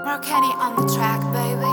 Kenny on the track, baby.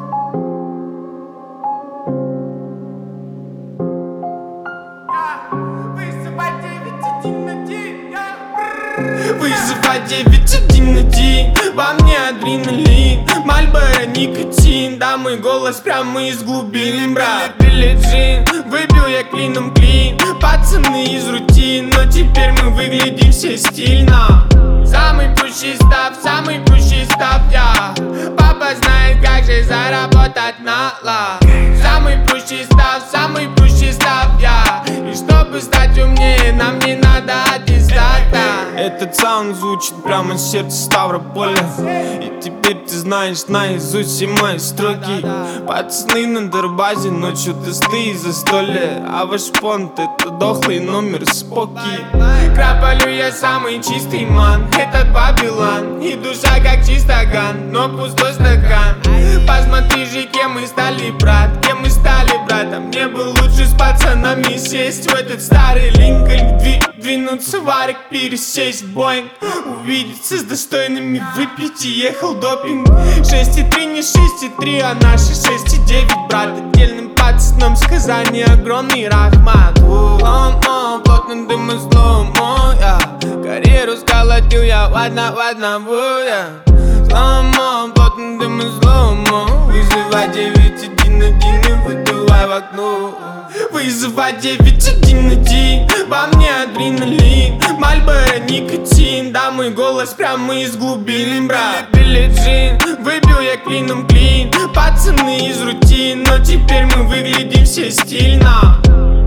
Вызывай 911, во мне адреналин, Мальборо, никотин, да мой голос прямо из глубин, брат. Билли Джин, выбил я клином клин, пацаны из рутин, но теперь мы выглядим все стильно. Самый пущий став я. Папа знает, как же заработать на лав. Самый пущий став я. И чтобы стать умнее, нам не надо аттестата. Этот саунд звучит прямо из сердца Ставрополя. И теперь ты знаешь наизусть все мои строки. Пацаны на Дорбазе, ночью тесты и застолье. А ваш понт — это дохлый номер Споки. Краполю я самый чистый ман, этот Бабилан. И душа как чистоган, но пустой стакан. Посмотри же, кем мы стали, брат, кем мы стали, брат. Мне бы лучше с пацанами сесть в этот старый Линкольн, двинуться в Арик, пересесть в Боинг, увидеться с достойными, выпить и ехал допинг. 6,3 не 6,3, а наши 6,9, брат. Отдельным пацанам сказание огромный рахмат. Плотно дым и слоумо, я карьеру сколотил я в одного, я слоумо, плотно дым и слоумо. Вызывай 911 и выдувай в окно. Вызывай 911, во мне адреналин, Мальборо, никотин, да мой голос прямо из глубин, брат. Билли Джин, выбил я клином клин, пацаны из рутин, но теперь мы выглядим все стильно.